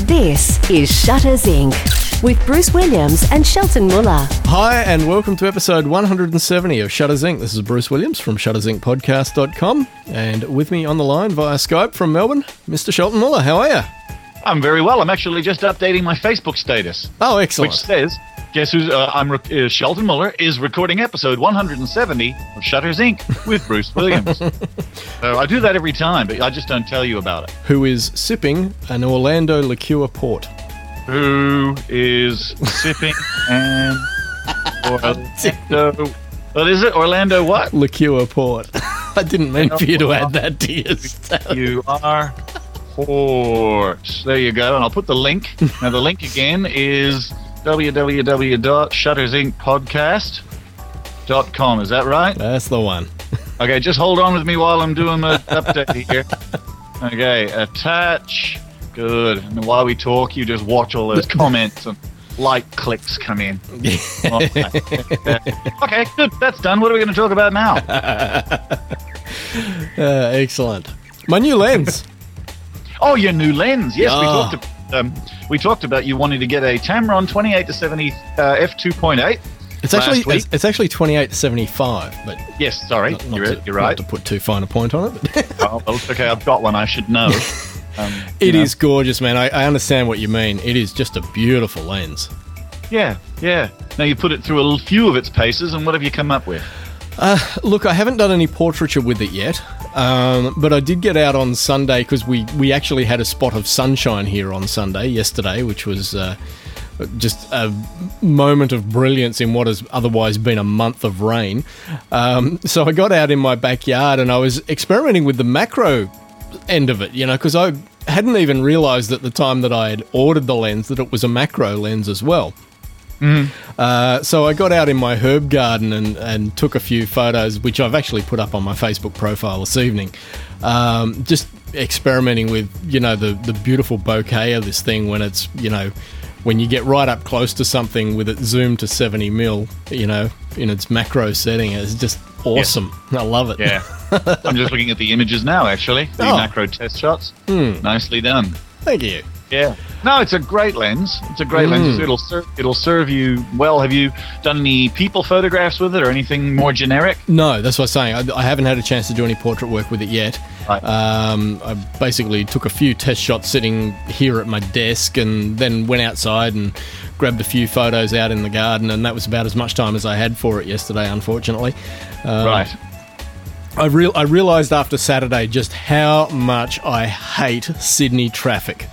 This is Shutters Inc. with Bruce Williams and Shelton Muller. Hi, and welcome to episode 170 of Shutters Inc. This is Bruce Williams from shuttersincpodcast.com, and with me on the line via Skype from Melbourne, Mr. Shelton Muller. How are you? I'm very well. I'm actually just updating my Facebook status. Oh, excellent. Which says, guess who's, Shelton Muller is recording episode 170 of Shutters Inc. with Bruce Williams. So I do that every time, but I just don't tell you about it. Who is sipping an Orlando liqueur port. Who is sipping an Orlando... What is it? Orlando what? Liqueur port. I didn't mean for you to add that to your status. You are port. There you go. And I'll put the link. Now the link again is www.shuttersincpodcast.com. Is that right? That's the one. Okay, just hold on with me while I'm doing the update here. Okay, attach. Good. And while we talk, you just watch all those comments and like clicks come in. Okay, good. That's done. What are we going to talk about now? Excellent. My new lens. Oh, your new lens. Yes, we talked about you wanting to get a Tamron 28-70 f2.8. It's actually 28-75, but yes, sorry, you're right. Not to put too fine a point on it. But oh, well, it's okay. I've got one. I should know. It is gorgeous, man. I understand what you mean. It is just a beautiful lens. Yeah. Now you put it through a few of its paces, and what have you come up with? Look, I haven't done any portraiture with it yet, but I did get out on Sunday because we actually had a spot of sunshine here on Sunday yesterday, which was just a moment of brilliance in what has otherwise been a month of rain. So I got out in my backyard and I was experimenting with the macro end of it, because I hadn't even realised at the time that I had ordered the lens that it was a macro lens as well. So I got out in my herb garden and took a few photos, which I've actually put up on my Facebook profile this evening. Just experimenting with, the beautiful bokeh of this thing when it's, when you get right up close to something with it zoomed to 70 mil, in its macro setting. It's just awesome. Yeah. I love it. Yeah. I'm just looking at the images now, actually. The macro test shots. Nicely done. Thank you. Yeah. No, it's a great lens. It's a great lens. It'll serve you well. Have you done any people photographs with it or anything more generic? No, that's what I'm saying. I haven't had a chance to do any portrait work with it yet. Right. I basically took a few test shots sitting here at my desk and then went outside and grabbed a few photos out in the garden, and that was about as much time as I had for it yesterday, unfortunately. Right. I realised after Saturday just how much I hate Sydney traffic.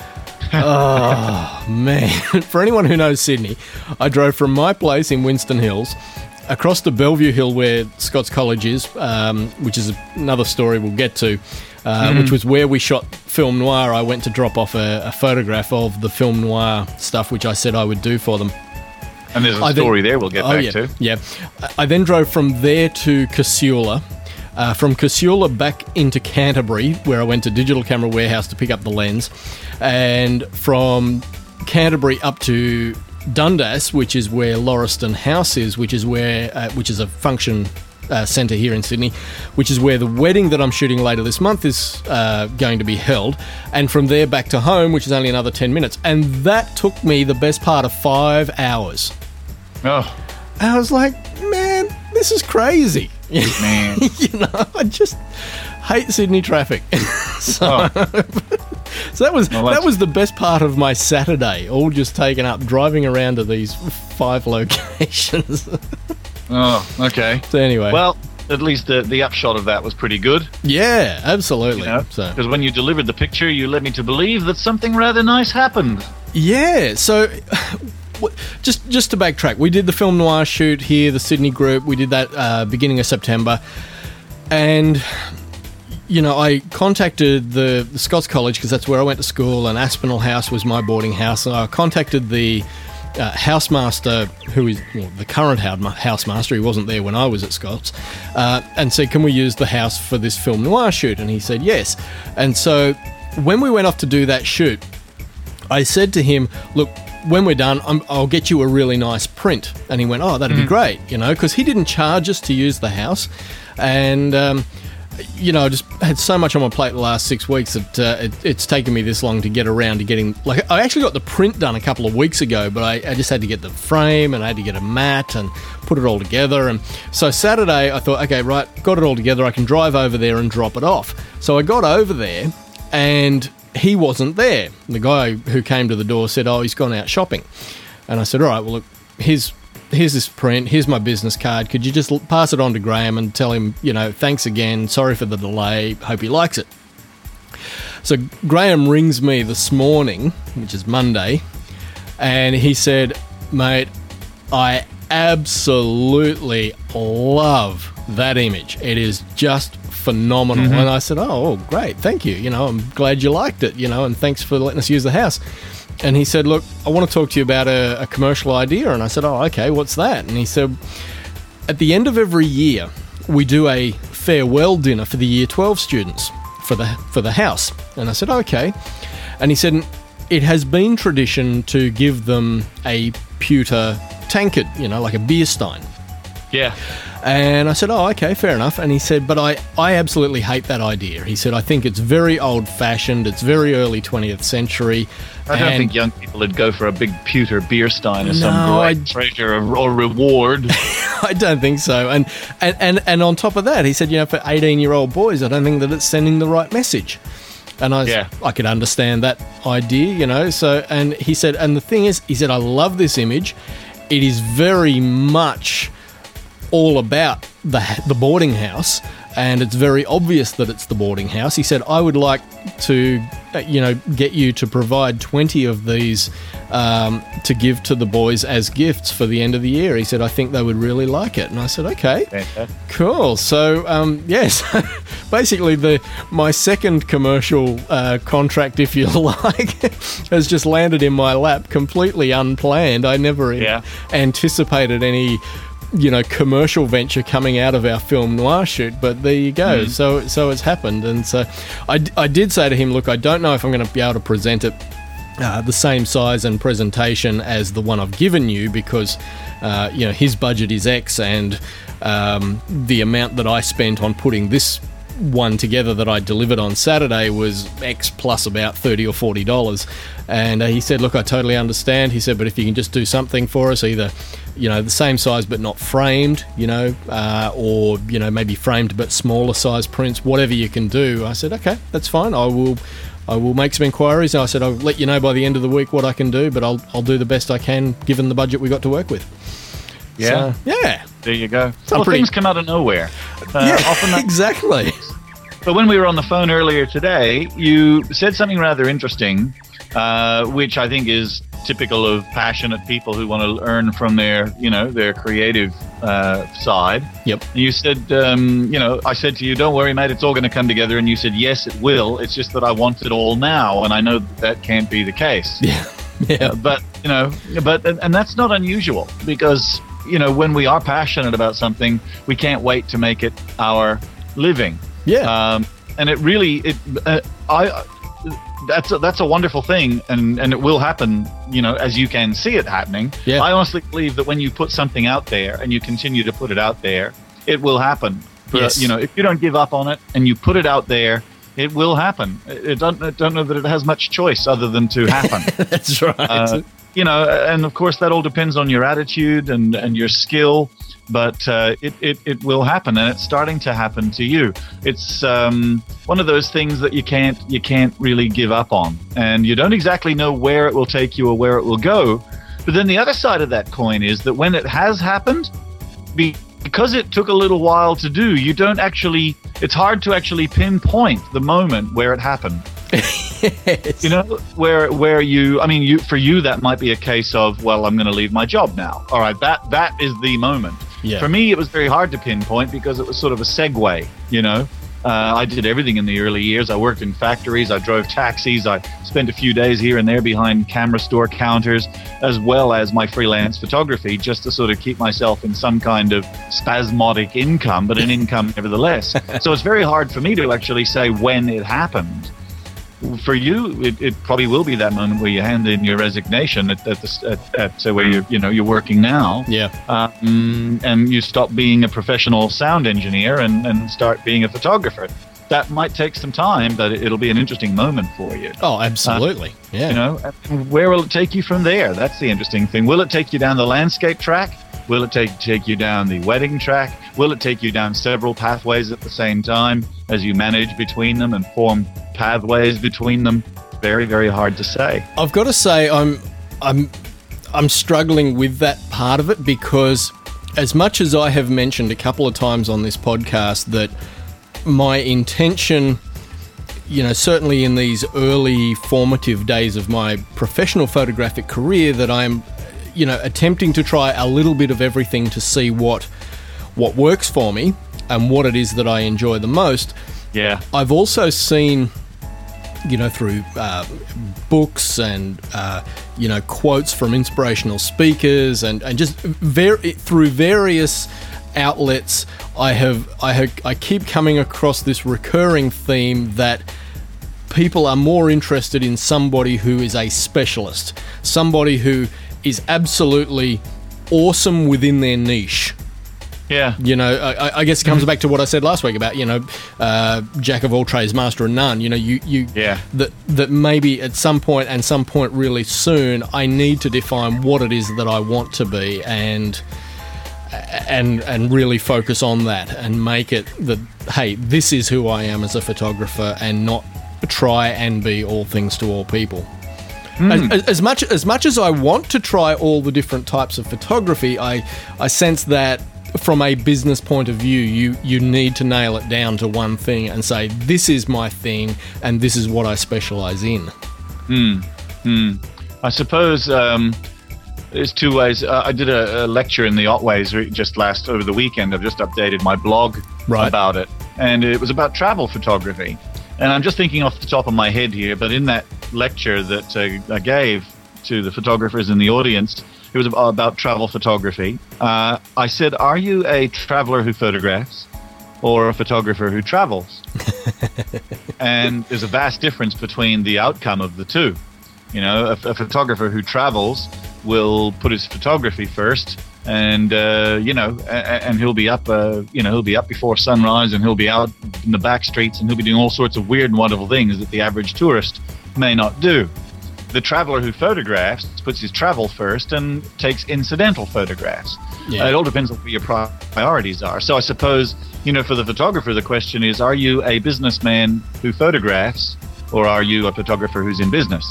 Oh, man. For anyone who knows Sydney, I drove from my place in Winston Hills across to Bellevue Hill where Scots College is, which is another story we'll get to, which was where we shot film noir. I went to drop off a photograph of the film noir stuff, which I said I would do for them. And there's a story there we'll get back to. Yeah. I then drove from there to Casula. From Casula back into Canterbury, where I went to Digital Camera Warehouse to pick up the lens, and from Canterbury up to Dundas, which is where Lauriston House is, which is a function centre here in Sydney, which is where the wedding that I'm shooting later this month is going to be held, and from there back to home, which is only another 10 minutes, and that took me the best part of 5 hours. Oh. And I was like, man, this is crazy. Man. I just hate Sydney traffic. So that was the best part of my Saturday, all just taken up driving around to these 5 locations. Oh, okay. So anyway. Well, at least the upshot of that was pretty good. Yeah, absolutely. Because when you delivered the picture, you led me to believe that something rather nice happened. Yeah, so just to backtrack, we did the film noir shoot here, the Sydney group. We did that beginning of September, and I contacted the Scots College because that's where I went to school, and Aspinall House was my boarding house. And I contacted the housemaster, who is the current housemaster. He wasn't there when I was at Scots, and said, "Can we use the house for this film noir shoot?" And he said yes. And so when we went off to do that shoot, I said to him, "Look, when we're done, I'll get you a really nice print." And he went, "Oh, that'd be great," because he didn't charge us to use the house. And I just had so much on my plate the last 6 weeks that it's taken me this long to get around to getting. Like, I actually got the print done a couple of weeks ago, but I just had to get the frame and I had to get a mat and put it all together. And so Saturday, I thought, okay, right, got it all together. I can drive over there and drop it off. So I got over there, and he wasn't there. The guy who came to the door said, "Oh, he's gone out shopping." And I said, "All right, well, look, here's this print, here's my business card. Could you just pass it on to Graham and tell him, thanks again, sorry for the delay, hope he likes it." So Graham rings me this morning, which is Monday, and he said, "Mate, I absolutely love that image. It is just phenomenal." And I said, oh, great, thank you. I'm glad you liked it, and thanks for letting us use the house. And he said, "Look, I want to talk to you about a commercial idea." And I said, "Oh, okay, what's that?" And he said, "At the end of every year, we do a farewell dinner for the Year 12 students for the house." And I said, "Okay." And he said, "It has been tradition to give them a pewter tankard, like a beer stein." Yeah. And I said, "Oh, okay, fair enough." And he said, "But I absolutely hate that idea." He said, "I think it's very old-fashioned. It's very early 20th century. I don't think young people would go for a big pewter beer stein as some great treasure or reward." I don't think so. And on top of that, he said, for 18-year-old boys, I don't think that it's sending the right message. And I could understand that idea, So, and he said, and the thing is, he said, "I love this image. It is very much all about the boarding house, and it's very obvious that it's the boarding house." He said, "I would like to, get you to provide 20 of these to give to the boys as gifts for the end of the year." He said, "I think they would really like it." And I said, "Okay, cool." So, yes, basically my second commercial contract, if you like, has just landed in my lap completely unplanned. I never anticipated any commercial venture coming out of our film noir shoot, but there you go. So it's happened. And so I did say to him, "Look, I don't know if I'm going to be able to present it the same size and presentation as the one I've given you, because his budget is X, and the amount that I spent on putting this one together that I delivered on Saturday was X plus about $30 or $40. And he said, "Look, I totally understand." He said, "But if you can just do something for us, either the same size but not framed, or maybe framed but smaller size prints, whatever you can do." I said, "Okay, that's fine. I will make some inquiries." And I said, "I'll let you know by the end of the week what I can do, but I'll do the best I can given the budget we got to work with." Yeah. So, yeah. There you go. Some things come out of nowhere. Often exactly. But when we were on the phone earlier today, you said something rather interesting, which I think is typical of passionate people who want to earn from their creative side. Yep. You said, I said to you, "Don't worry, mate, it's all going to come together." And you said, "Yes, it will. It's just that I want it all now." And I know that can't be the case. Yeah. Yeah. And that's not unusual, because, when we are passionate about something, we can't wait to make it our living. Yeah. And it really, that's a wonderful thing, and it will happen, as you can see it happening. Yeah. I honestly believe that when you put something out there and you continue to put it out there, it will happen. But, Yes. if you don't give up on it and you put it out there, it will happen. I don't know that it has much choice other than to happen. That's right. And of course that all depends on your attitude and your skill, but it will happen, and it's starting to happen to you. It's one of those things that you can't really give up on, and you don't exactly know where it will take you or where it will go. But then the other side of that coin is that when it has happened, because it took a little while to do, it's hard to actually pinpoint the moment where it happened. Yes. Where you for you that might be a case of, well, I'm going to leave my job now. All right, that is the moment. Yeah. For me, it was very hard to pinpoint because it was sort of a segue. I did everything in the early years. I worked in factories. I drove taxis. I spent a few days here and there behind camera store counters, as well as my freelance photography, just to sort of keep myself in some kind of spasmodic income, but an income nevertheless. So it's very hard for me to actually say when it happened. for you, it probably will be that moment where you hand in your resignation at where you're working now. Yeah. And you stop being a professional sound engineer and start being a photographer. That might take some time, but it'll be an interesting moment for you. Oh, absolutely. Yeah. Where will it take you from there? That's the interesting thing. Will it take you down the landscape track? Will it take you down the wedding track? Will it take you down several pathways at the same time as you manage between them and form pathways between them? Very, very hard to say. I've got to say, I'm struggling with that part of it, because as much as I have mentioned a couple of times on this podcast that my intention, certainly in these early formative days of my professional photographic career, that I'm, attempting to try a little bit of everything to see what works for me and what it is that I enjoy the most. Yeah. I've also seen, through books and, quotes from inspirational speakers and just through various outlets, I keep coming across this recurring theme that people are more interested in somebody who is a specialist, somebody who is absolutely awesome within their niche. Yeah. I guess it comes back to what I said last week about, jack of all trades, master of none. That maybe at some point and some point really soon, I need to define what it is that I want to be and really focus on that and make it that, hey, this is who I am as a photographer, and not try and be all things to all people. As much as I want to try all the different types of photography, I sense that from a business point of view, you need to nail it down to one thing and say, this is my thing and this is what I specialize in. I suppose there's two ways. I did a lecture in the Otways just over the weekend. I've just updated my blog about it, and it was about travel photography. And I'm just thinking off the top of my head here, but in that lecture that I gave to the photographers in the audience, it was about travel photography. I said, are you a traveler who photographs or a photographer who travels? And there's a vast difference between the outcome of the two. A photographer who travels will put his photography first, and and he'll be up before sunrise, and he'll be out in the back streets, and he'll be doing all sorts of weird and wonderful things that the average tourist may not do. The traveler who photographs puts his travel first and takes incidental photographs. Yeah. It all depends on what your priorities are. So I suppose, for the photographer, the question is, are you a businessman who photographs, or are you a photographer who's in business?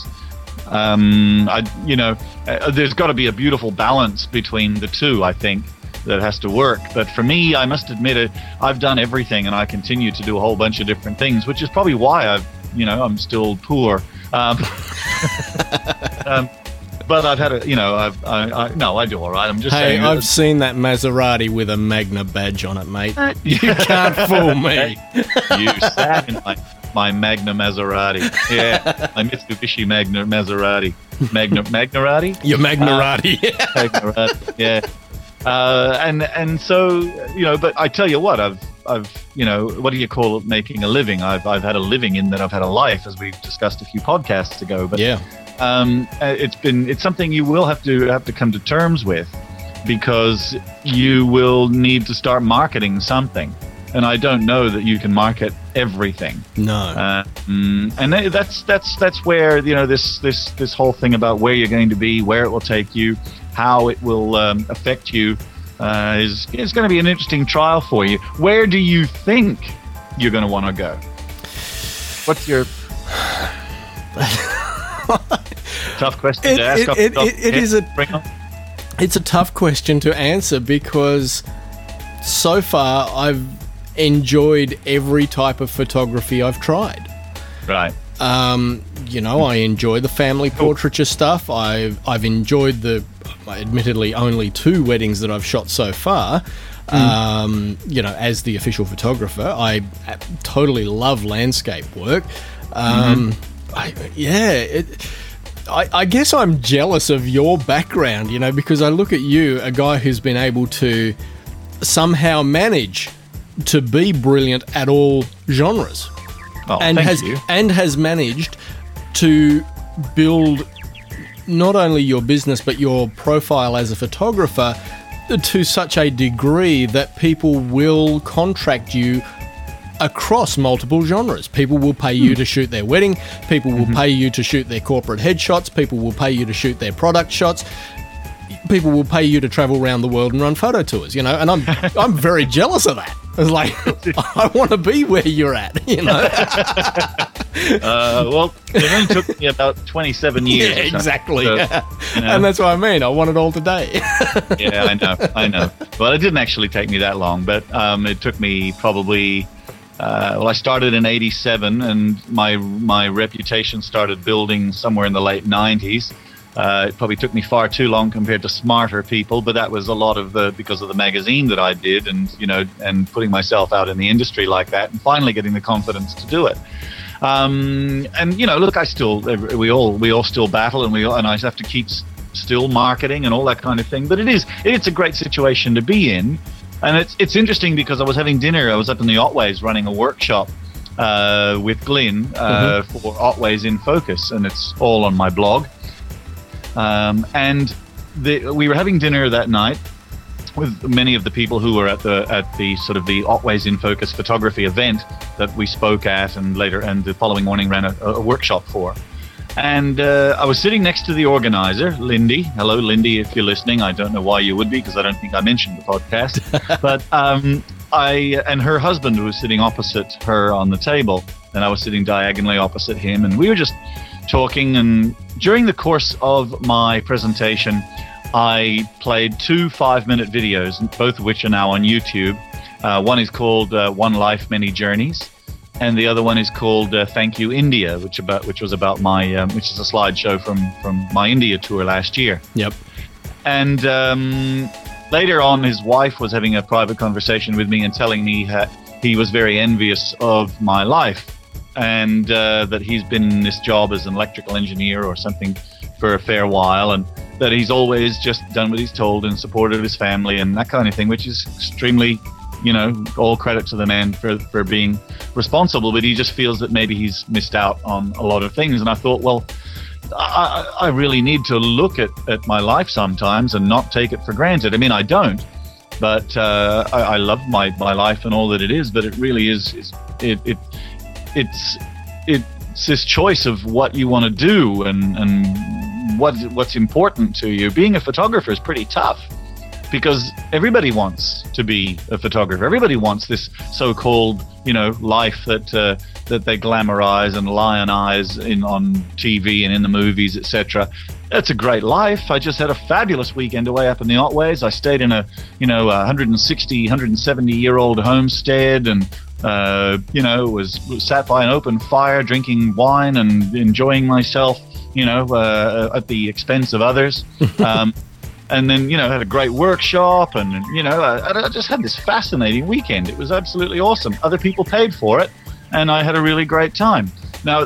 There's got to be a beautiful balance between the two, I think, that has to work. But for me, I must admit I've done everything, and I continue to do a whole bunch of different things, which is probably why I'm still poor. But I've had I do all right. I'm just saying. Hey, I've seen that Maserati with a Magna badge on it, mate. You can't fool me. You sat in my Magna Maserati. Yeah, my Mitsubishi Magna Maserati. Magnarati? Your Magnarati. Magnarati, yeah. And so, but I tell you what, I've what do you call it, making a living? I've had a living in that I've had a life, as we discussed a few podcasts ago. But yeah, it's something you will have to come to terms with, because you will need to start marketing something. And I don't know that you can market everything. No. And that's where this whole thing about where you're going to be, where it will take you, how it will affect you is going to be an interesting trial for you. Where do you think you're going to want to go? What's your tough question to ask? It's a tough question to answer, because so far I've enjoyed every type of photography I've tried. Right. I enjoy the family portraiture stuff. I've enjoyed the, admittedly, only 2 weddings that I've shot so far. As the official photographer, I totally love landscape work. I guess I'm jealous of your background, because I look at you, a guy who's been able to somehow manage to be brilliant at all genres. Oh, and has managed to build not only your business but your profile as a photographer to such a degree that people will contract you across multiple genres. People will pay you to shoot their wedding. People will pay you to shoot their corporate headshots. People will pay you to shoot their product shots. People will pay you to travel around the world and run photo tours, you know, and I'm very jealous of that. It's like, I want to be where you're at, you know. Well, it only took me about 27 years. Yeah, exactly. So, you know. And that's what I mean. I want it all today. Yeah, I know. Well, it didn't actually take me that long, but it took me probably... I started in 87, and my reputation started building somewhere in the late 90s. It probably took me far too long compared to smarter people, but that was a lot of because of the magazine that I did, and you know, and putting myself out in the industry like that, and finally getting the confidence to do it. And you know, look, we all still battle, and I have to keep still marketing and all that kind of thing. But it's a great situation to be in, and it's interesting because I was having dinner. I was up in the Otways running a workshop with Glyn for Otways in Focus, and it's all on my blog. And we were having dinner that night with many of the people who were at the sort of the Otways in Focus photography event that we spoke at, and the following morning ran a workshop for. And I was sitting next to the organizer, Lindy. Hello, Lindy, if you're listening. I don't know why you would be, because I don't think I mentioned the podcast. But and her husband was sitting opposite her on the table, and I was sitting diagonally opposite him, and we were just talking. And during the course of my presentation, I played 2 5-minute videos, both of which are now on YouTube. One is called One Life, Many Journeys, and the other one is called Thank You India, which was about my which is a slideshow from my India tour last year. Yep. And later on, his wife was having a private conversation with me and telling me he was very envious of my life, and that he's been in this job as an electrical engineer or something for a fair while, and that he's always just done what he's told and supported his family and that kind of thing, which is extremely, you know, all credit to the man for being responsible, but he just feels that maybe he's missed out on a lot of things. And I thought, well, I really need to look at my life sometimes and not take it for granted. I mean, I don't, but I love my life and all that it is, but it really is it's this choice of what you want to do and what's important to you. Being a photographer is pretty tough, because everybody wants to be a photographer. Everybody wants this so-called, you know, life that they glamorize and lionize on TV and in the movies, etc. That's a great life. I just had a fabulous weekend away up in the Otways. I stayed in a 160, 170-year-old homestead, and was sat by an open fire, drinking wine and enjoying myself, at the expense of others. And then, had a great workshop, and, I just had this fascinating weekend. It was absolutely awesome. Other people paid for it, and I had a really great time. Now,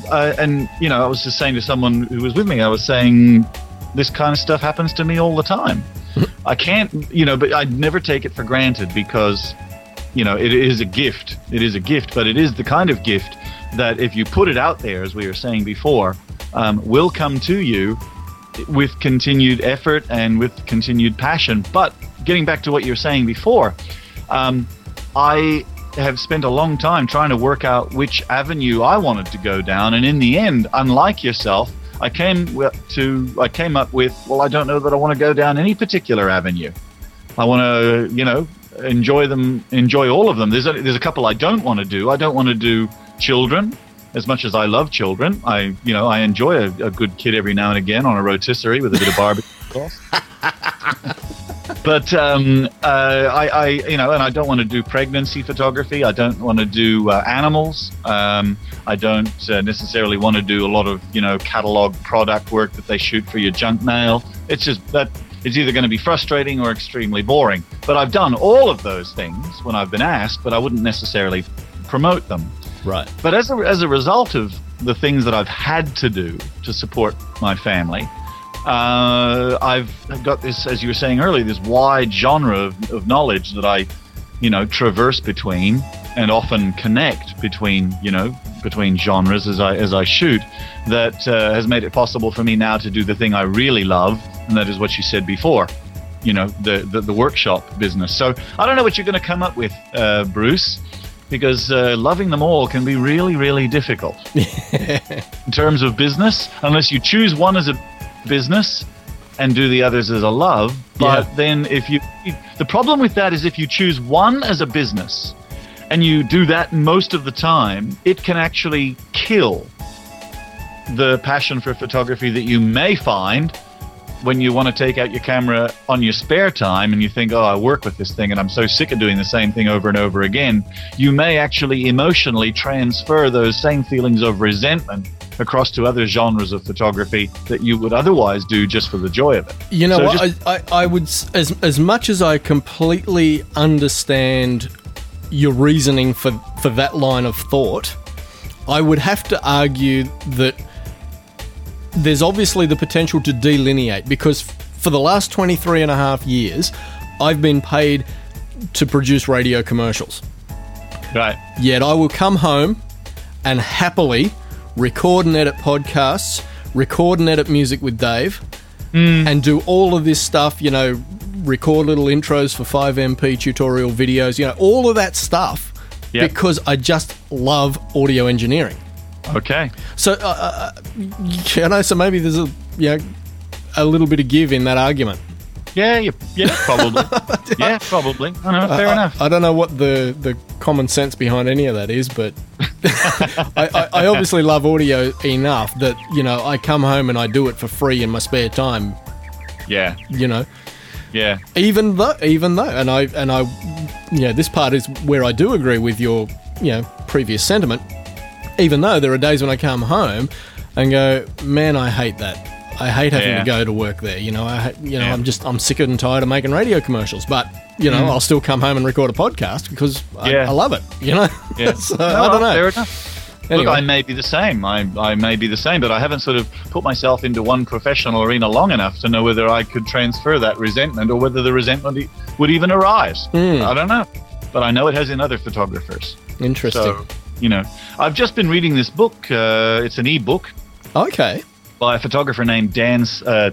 I was just saying to someone who was with me, I was saying, this kind of stuff happens to me all the time. I can't, but I never take it for granted, because, it is a gift. It is a gift, but it is the kind of gift that if you put it out there, as we were saying before, will come to you with continued effort and with continued passion. But getting back to what you were saying before, I have spent a long time trying to work out which avenue I wanted to go down, and in the end, unlike yourself, I came up with, well, I don't know that I want to go down any particular avenue. I want to, enjoy all of them. There's a couple I don't want to do. I don't want to do children. As much as I love children, I enjoy a good kid every now and again on a rotisserie with a bit of barbecue sauce. But and I don't want to do pregnancy photography. I don't want to do animals. I don't necessarily want to do a lot of catalog product work that they shoot for your junk mail. It's just that it's either going to be frustrating or extremely boring. But I've done all of those things when I've been asked, but I wouldn't necessarily promote them. Right. But as a result of the things that I've had to do to support my family, I've got this, as you were saying earlier, this wide genre of knowledge that I, traverse between. and often connect between genres as I shoot, that has made it possible for me now to do the thing I really love, and that is what you said before, the workshop business. So I don't know what you're going to come up with, Bruce, because loving them all can be really, really difficult in terms of business, unless you choose one as a business and do the others as a love. But then the problem with that is if you choose one as a business and you do that most of the time, it can actually kill the passion for photography that you may find when you want to take out your camera on your spare time and you think, I work with this thing and I'm so sick of doing the same thing over and over again. You may actually emotionally transfer those same feelings of resentment across to other genres of photography that you would otherwise do just for the joy of it. You know what? I would, as much as I completely understand your reasoning for that line of thought, I would have to argue that there's obviously the potential to delineate, because for the last 23 and a half years, I've been paid to produce radio commercials. Right. Yet I will come home and happily record and edit podcasts, record and edit music with Dave, and do all of this stuff, record little intros for 5MP tutorial videos, all of that stuff, because I just love audio engineering. Okay. So, so maybe there's a little bit of give in that argument. Yeah, probably. Yeah, probably. Fair enough. I don't know what the common sense behind any of that is, but I obviously love audio enough that, I come home and I do it for free in my spare time. Yeah. Yeah. Even though, and I, this part is where I do agree with your, previous sentiment. Even though there are days when I come home and go, man, I hate that. I hate having to go to work there. I'm sick and tired of making radio commercials, but I'll still come home and record a podcast because I love it. Yeah. So, I don't know. Fair enough. Anyway. Look, I may be the same. I may be the same, but I haven't sort of put myself into one professional arena long enough to know whether I could transfer that resentment or whether the resentment would even arise. I don't know, but I know it has in other photographers. Interesting. So, I've just been reading this book. It's an e-book. Okay. By a photographer named Dane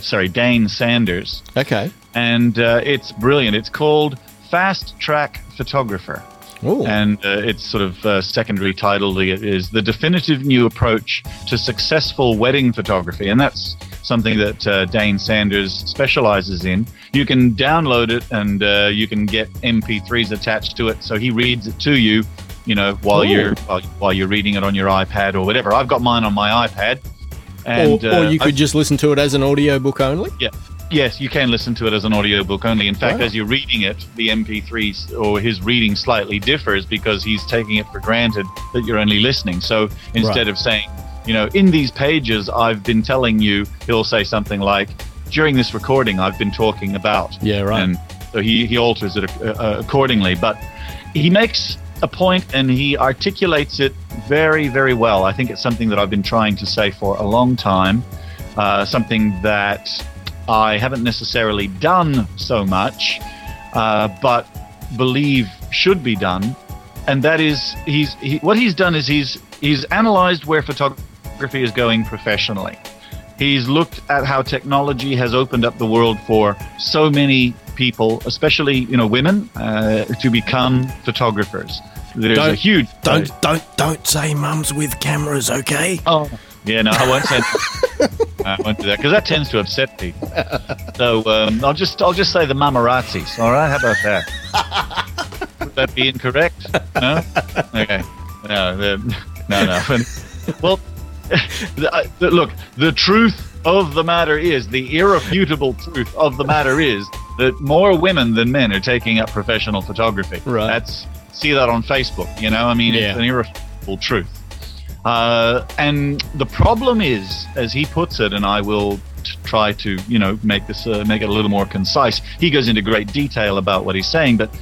Sanders. Okay. And it's brilliant. It's called Fast Track Photographer. Ooh. And its sort of secondary title is The Definitive New Approach to Successful Wedding Photography. And that's something that Dane Sanders specializes in. You can download it and you can get MP3s attached to it. So he reads it to you, while you're reading it on your iPad or whatever. I've got mine on my iPad. And, or you could just listen to it as an audiobook only? Yeah. Yes, you can listen to it as an audiobook only. In fact, as you're reading it, the MP3s or his reading slightly differs because he's taking it for granted that you're only listening. So instead of saying, in these pages, I've been telling you, he'll say something like, during this recording, I've been talking about. Yeah, right. And so he alters it accordingly. But he makes a point and he articulates it very, very well. I think it's something that I've been trying to say for a long time, something that I haven't necessarily done so much, but believe should be done. And that is, what he's done is he's analyzed where photography is going professionally. He's looked at how technology has opened up the world for so many people, especially women, to become photographers. There's a huge don't say mums with cameras, okay? Oh, yeah, no, I won't say I won't do that because that tends to upset people. So I'll just say the mamarazzis. All right, how about that? Would that be incorrect? No. Okay. No. Well, look, the truth of the matter is, the irrefutable truth of the matter is that more women than men are taking up professional photography. Right. See that on Facebook. It's an irrefutable truth. And the problem is, as he puts it, and I will try to, make it a little more concise. He goes into great detail about what he's saying, but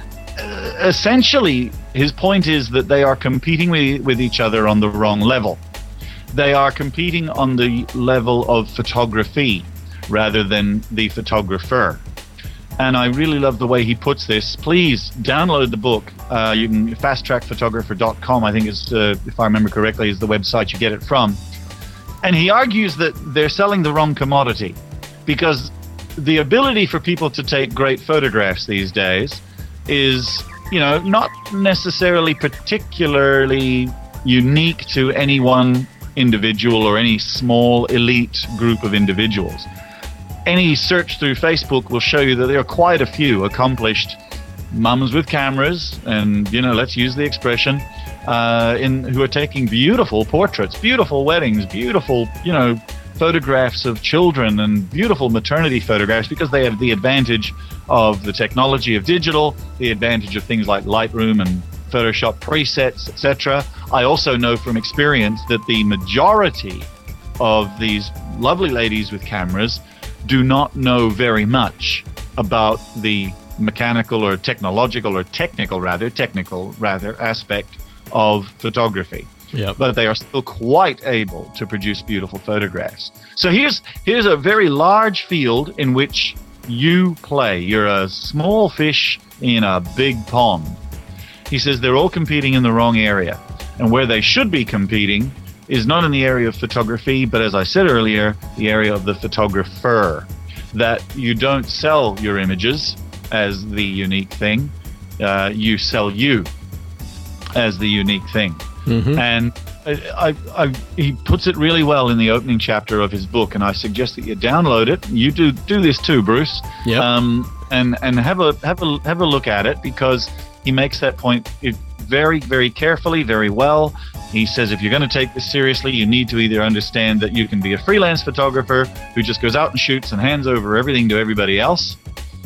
essentially his point is that they are competing with each other on the wrong level. They are competing on the level of photography rather than the photographer. And I really love the way he puts this. Please download the book. You can fasttrackphotographer.com, I think is, if I remember correctly, is the website you get it from. And he argues that they're selling the wrong commodity, because the ability for people to take great photographs these days is, not necessarily particularly unique to any one individual or any small elite group of individuals. Any search through Facebook will show you that there are quite a few accomplished mums with cameras, and let's use the expression, who are taking beautiful portraits, beautiful weddings, beautiful photographs of children, and beautiful maternity photographs, because they have the advantage of the technology of digital, the advantage of things like Lightroom and Photoshop presets, etc. I also know from experience that the majority of these lovely ladies with cameras do not know very much about the mechanical or technical aspect of photography. Yep. But they are still quite able to produce beautiful photographs. So here's a very large field in which you play. You're a small fish in a big pond. He says they're all competing in the wrong area. And where they should be competing is not in the area of photography, but as I said earlier, the area of the photographer. That you don't sell your images as the unique thing. You sell you as the unique thing. Mm-hmm. And he puts it really well in the opening chapter of his book, and I suggest that you download it. You do this too, Bruce. Yep. And have a look at it, because he makes that point very, very carefully, very well. He says if you're going to take this seriously, you need to either understand that you can be a freelance photographer who just goes out and shoots and hands over everything to everybody else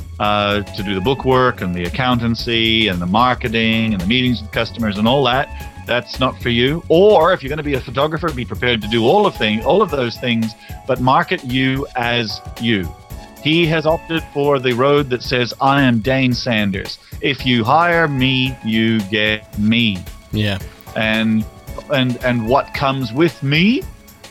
to do the book work and the accountancy and the marketing and the meetings with customers and all that. That's not for you. Or if you're going to be a photographer, be prepared to do all of those things, but market you as you. He has opted for the road that says, I am Dane Sanders. If you hire me, you get me. Yeah. And what comes with me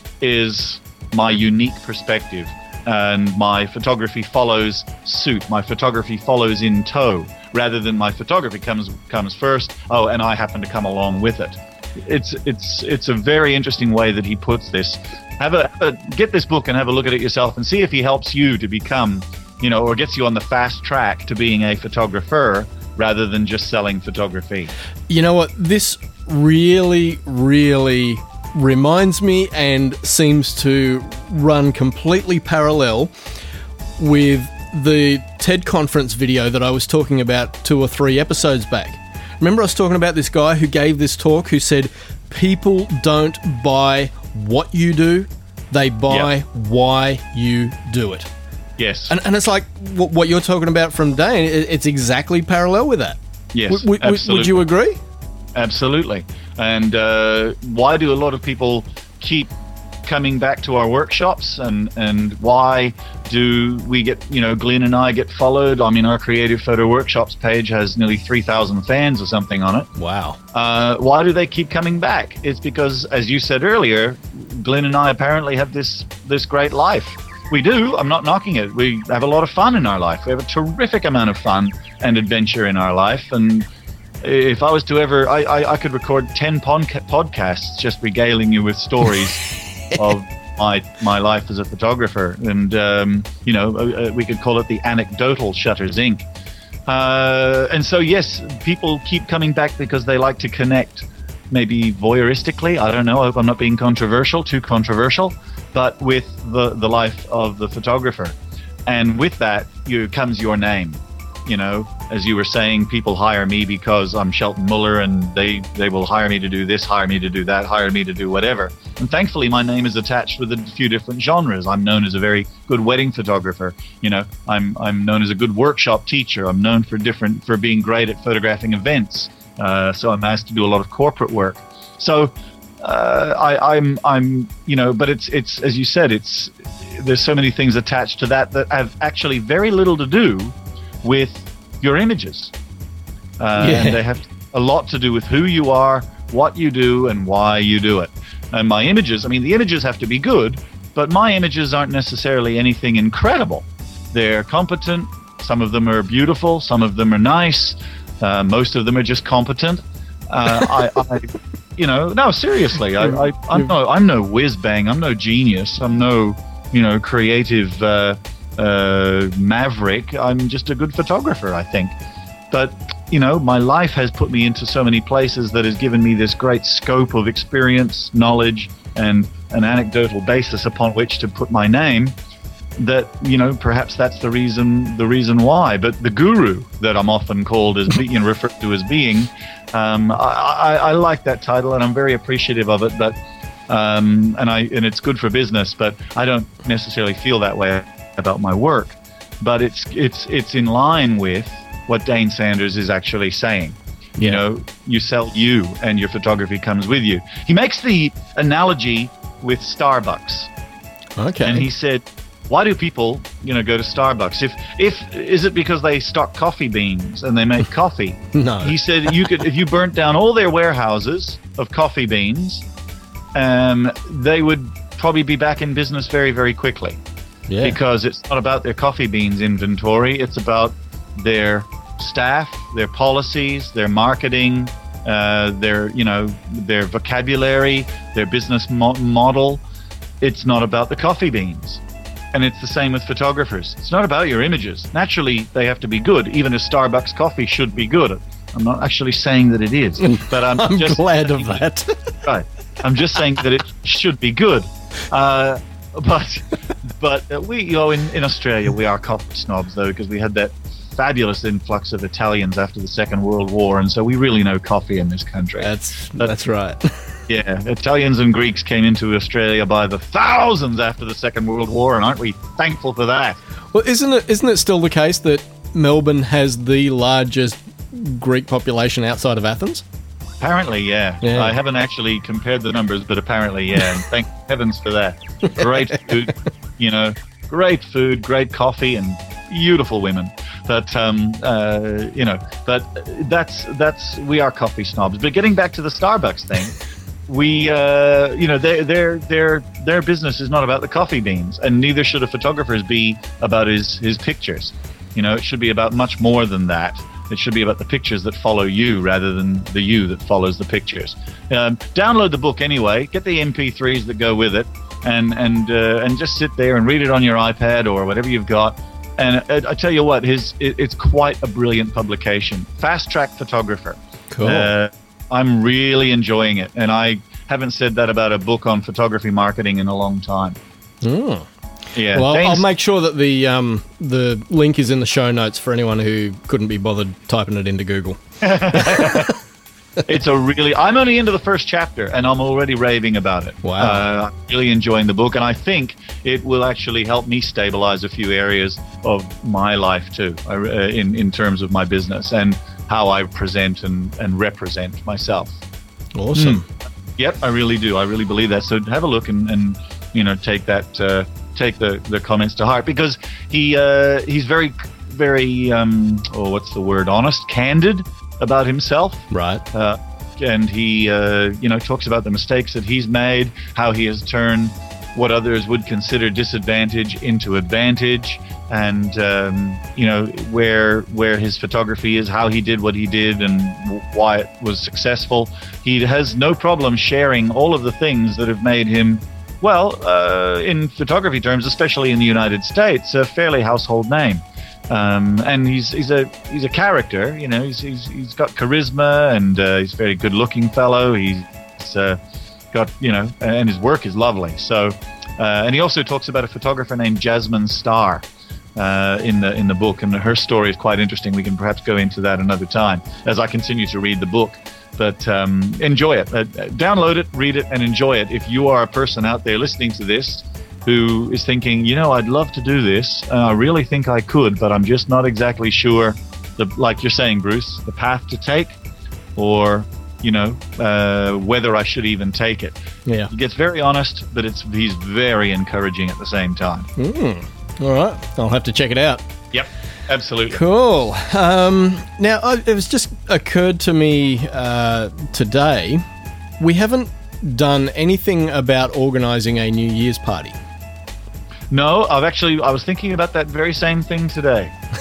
is my unique perspective, and my photography follows suit. My photography follows in tow, rather than my photography comes first. Oh, and I happen to come along with it. It's a very interesting way that he puts this. Get this book and have a look at it yourself, and see if he helps you to become, or gets you on the fast track to being a photographer rather than just selling photography. You know what? This really, really reminds me and seems to run completely parallel with the TED conference video that I was talking about 2 or 3 episodes back. Remember I was talking about this guy who gave this talk who said, people don't buy what you do, they buy why you do it. Yes. And it's like what you're talking about from Dane, it's exactly parallel with that. Yes, absolutely. Would you agree? Absolutely. And why do a lot of people keep coming back to our workshops, and why do we get, Glenn and I get followed? I mean, our Creative Photo Workshops page has nearly 3,000 fans or something on it. Wow. Why do they keep coming back? It's because, as you said earlier, Glenn and I apparently have this great life. We do. I'm not knocking it. We have a lot of fun in our life. We have a terrific amount of fun and adventure in our life. And if I was to ever, I could record 10 podcasts just regaling you with stories of my life as a photographer. And, we could call it the anecdotal Shutters Inc. And so, yes, people keep coming back because they like to connect, maybe voyeuristically. I don't know. I hope I'm not being too controversial, but with the life of the photographer. And with that comes your name. As you were saying, people hire me because I'm Shelton Muller, and they will hire me to do this, hire me to do that, hire me to do whatever. And thankfully, my name is attached with a few different genres. I'm known as a very good wedding photographer. I'm known as a good workshop teacher. I'm known for being great at photographing events. So I'm asked to do a lot of corporate work. So I'm but it's as you said, there's so many things attached to that have actually very little to do with your images. And they have a lot to do with who you are, what you do, and why you do it. And my images, the images have to be good, but my images aren't necessarily anything incredible. They're competent, Some of them are beautiful. Some of them are nice. Most of them are just competent. No, seriously. I'm no whiz bang. I'm no genius. I'm no, creative maverick. I'm just a good photographer, I think. But my life has put me into so many places that has given me this great scope of experience, knowledge, and an anecdotal basis upon which to put my name. That perhaps that's the reason why. But the guru that I'm often called as being referred to as being, I like that title and I'm very appreciative of it. But and it's good for business. But I don't necessarily feel that way about my work. But it's in line with what Dane Sanders is actually saying. You sell you, and your photography comes with you. He makes the analogy with Starbucks. Okay. And he said, why do people, go to Starbucks? Is it because they stock coffee beans and they make coffee? No. He said if you burnt down all their warehouses of coffee beans, they would probably be back in business very, very quickly. Yeah. Because it's not about their coffee beans inventory. It's about their staff, their policies, their marketing, their vocabulary, their business model. It's not about the coffee beans. And it's the same with photographers. It's not about your images. Naturally, they have to be good. Even a Starbucks coffee should be good. I'm not actually saying that it is, but I'm just glad of that. Right. I'm just saying that it should be good. But we, in Australia, we are coffee snobs, though, because we had that fabulous influx of Italians after the Second World War, and so we really know coffee in this country. That's right. Yeah, Italians and Greeks came into Australia by the thousands after the Second World War, and aren't we thankful for that? Well, isn't it still the case that Melbourne has the largest Greek population outside of Athens? Apparently, yeah. I haven't actually compared the numbers, but apparently, yeah. And thank heavens for that. Great food, great food, great coffee, and beautiful women. But that's we are coffee snobs. But getting back to the Starbucks thing, we their business is not about the coffee beans, and neither should a photographer's be about his pictures. It should be about much more than that. It should be about the pictures that follow you rather than the you that follows the pictures. Download the book anyway. Get the MP3s that go with it, and just sit there and read it on your iPad or whatever you've got. And I tell you what, it's quite a brilliant publication. Fast Track Photographer. Cool. I'm really enjoying it, and I haven't said that about a book on photography marketing in a long time. Mm. Yeah. Well, I'll make sure that the link is in the show notes for anyone who couldn't be bothered typing it into Google. I'm only into the first chapter, and I'm already raving about it. Wow. I'm really enjoying the book, and I think it will actually help me stabilize a few areas of my life too, in terms of my business and how I present and represent myself. Awesome. Yep, I really do. I really believe that. So have a look and take that take the comments to heart, because he's very, very what's the word? Honest, candid about himself. Right. And he talks about the mistakes that he's made, how he has turned what others would consider disadvantage into advantage, and where his photography is, how he did what he did, and why it was successful. He has no problem sharing all of the things that have made him, in photography terms, especially in the United States, a fairly household name. And he's a character. He's got charisma, and he's a very good looking fellow. He's got and his work is lovely. So and he also talks about a photographer named Jasmine Star in the book, and her story is quite interesting. We can perhaps go into that another time as I continue to read the book. But enjoy it. Download it, read it, and enjoy it. If you are a person out there listening to this who is thinking, I'd love to do this, I really think I could, but I'm just not exactly sure, like you're saying, Bruce, the path to take, or whether I should even take it. Yeah. He gets very honest, but he's very encouraging at the same time. All right. I'll have to check it out. Yep, absolutely. Cool. Now, it was just occurred to me today, we haven't done anything about organising a New Year's party. No, I was thinking about that very same thing today.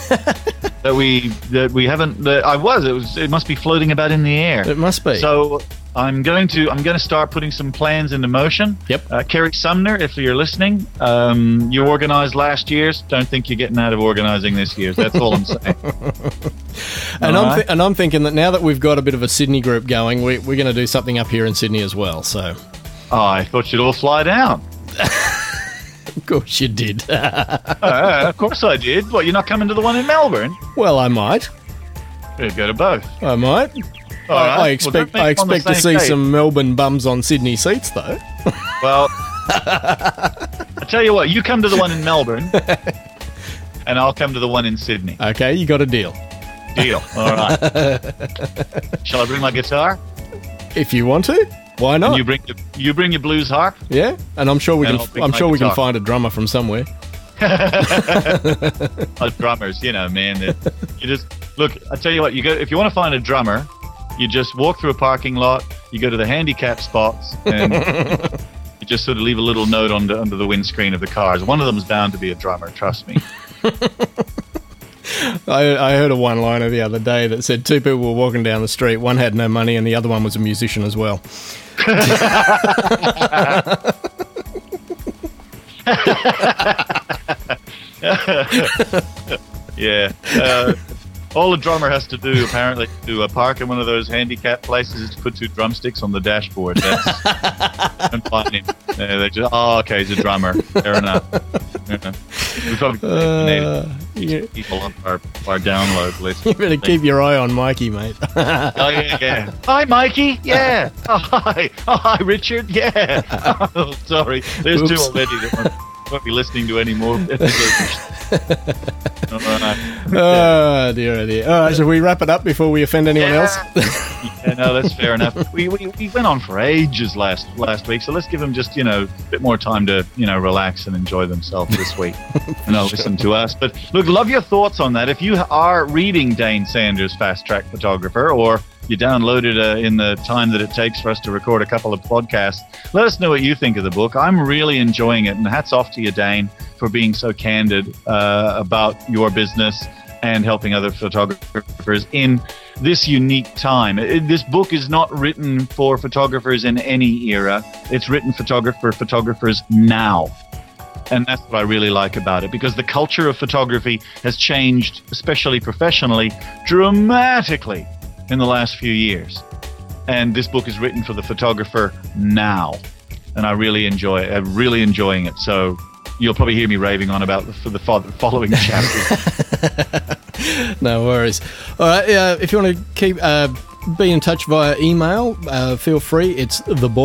that we haven't. It must be floating about in the air. It must be. So I'm going to start putting some plans into motion. Yep. Kerry Sumner, if you're listening, you organized last year's. Don't think you're getting out of organizing this year's. That's all I'm saying. And I'm thinking that now that we've got a bit of a Sydney group going, we're going to do something up here in Sydney as well. So. Oh, I thought you'd all fly down. Of course you did. Of course I did. What, you're not coming to the one in Melbourne? Well, I might. You'd go to both. I might. All right. I expect to see some Melbourne bums on Sydney seats, though. Well, I tell you what, you come to the one in Melbourne, and I'll come to the one in Sydney. Okay, you got a deal. Deal. All right. Shall I bring my guitar? If you want to, why not? And you bring your blues harp. Yeah, and I'm sure we can find a drummer from somewhere. Drummers, man. You just look. I tell you what, if you want to find a drummer, you just walk through a parking lot. You go to the handicap spots, and you just sort of leave a little note under the windscreen of the cars. One of them's bound to be a drummer. Trust me. I heard a one-liner the other day that said two people were walking down the street. One had no money, and the other one was a musician as well. Yeah. All a drummer has to do, apparently, to park in one of those handicap places is to put two drumsticks on the dashboard. And find him. They just, okay, he's a drummer. Fair enough. Yeah. We probably people on our download list. You better keep your eye on Mikey, mate. Oh, yeah. Hi, Mikey. Yeah. Oh, hi. Oh, hi, Richard. Yeah. Oh, sorry. There's two already that won't be listening to any more episodes. Oh, dear, oh, dear. All right, should we wrap it up before we offend anyone else? Yeah, no, that's fair enough. We went on for ages last week, so let's give them just, a bit more time to, relax and enjoy themselves this week. And listen to us. But look, love your thoughts on that. If you are reading Dane Sanders' Fast Track Photographer, or you downloaded in the time that it takes for us to record a couple of podcasts, let us know what you think of the book. I'm really enjoying it, and hats off to you, Dane, for being so candid about your business and helping other photographers in this unique time. This book is not written for photographers in any era. It's written for photographers now. And that's what I really like about it, because the culture of photography has changed, especially professionally, dramatically in the last few years. And this book is written for the photographer now. And I really enjoy it. I'm really enjoying it. So you'll probably hear me raving on about for the following chapters. No worries. All right, if you want to keep be in touch via email, feel free. It's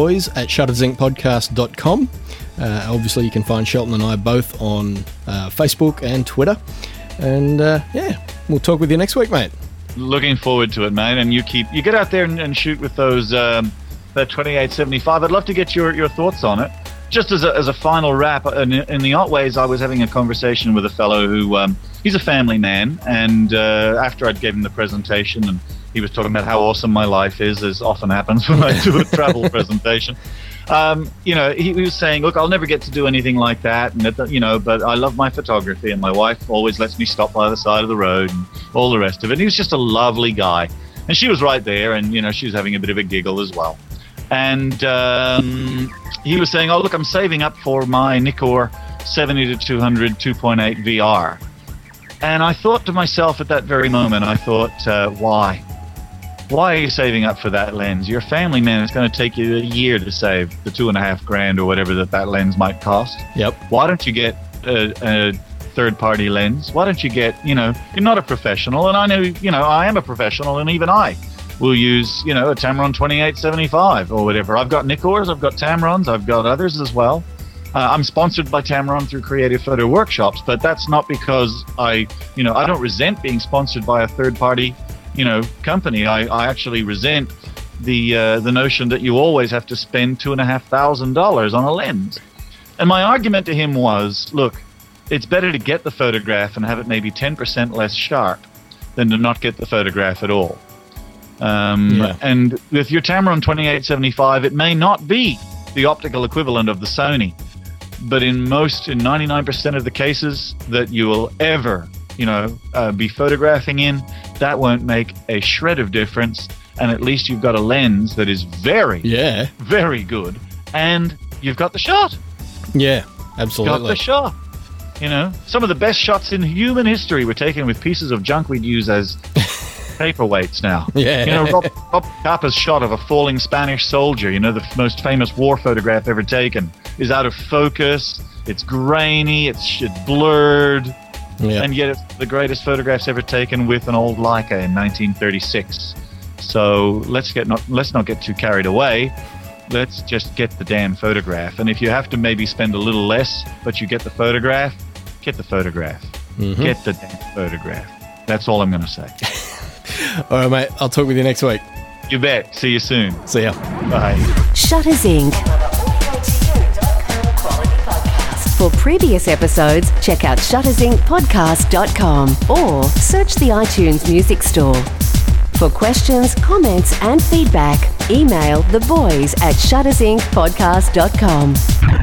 theboys@shutterzincpodcast.com. Obviously, you can find Shelton and I both on Facebook and Twitter. And we'll talk with you next week, mate. Looking forward to it, mate. And you get out there and shoot with those that 2875. I'd love to get your thoughts on it. Just as a final wrap, in the Otways, I was having a conversation with a fellow who he's a family man, and after I'd given him the presentation, and he was talking about how awesome my life is, as often happens when I do a travel presentation. He was saying, look, I'll never get to do anything like that, and but I love my photography, and my wife always lets me stop by the side of the road and all the rest of it. And he was just a lovely guy, and she was right there, and she was having a bit of a giggle as well. And he was saying, oh, look, I'm saving up for my Nikkor 70-200 2.8 VR. And I thought to myself at that very moment, why? Why are you saving up for that lens? You're a family man. It's going to take you a year to save the $2,500 or whatever that lens might cost. Yep. Why don't you get a third-party lens? Why don't you get, you're not a professional, and I know, I am a professional, and even I will use, a Tamron 2875 or whatever. I've got Nikkors, I've got Tamrons, I've got others as well. I'm sponsored by Tamron through Creative Photo Workshops, but that's not because I don't resent being sponsored by a third-party, company. I actually resent the notion that you always have to spend $2,500 on a lens. And my argument to him was, look, it's better to get the photograph and have it maybe 10% less sharp than to not get the photograph at all. And with your Tamron 2875, it may not be the optical equivalent of the Sony, but in 99% of the cases that you will ever be photographing in, that won't make a shred of difference. And at least you've got a lens that is very, very good. And you've got the shot. Yeah, absolutely. Got the shot. Some of the best shots in human history were taken with pieces of junk we'd use as paperweights now. Yeah. Rob Capa's shot of a falling Spanish soldier, the most famous war photograph ever taken, is out of focus. It's grainy. It's blurred. Yeah. And yet it's the greatest photographs ever taken with an old Leica in 1936. So let's not get too carried away. Let's just get the damn photograph. And if you have to maybe spend a little less, but you get the photograph, get the photograph. Mm-hmm. Get the damn photograph. That's all I'm going to say. All right, mate. I'll talk with you next week. You bet. See you soon. See ya. Bye. Shutters Inc. For previous episodes, check out shuttersincpodcast.com or search the iTunes Music Store. For questions, comments and feedback, email theboys@shuttersincpodcast.com.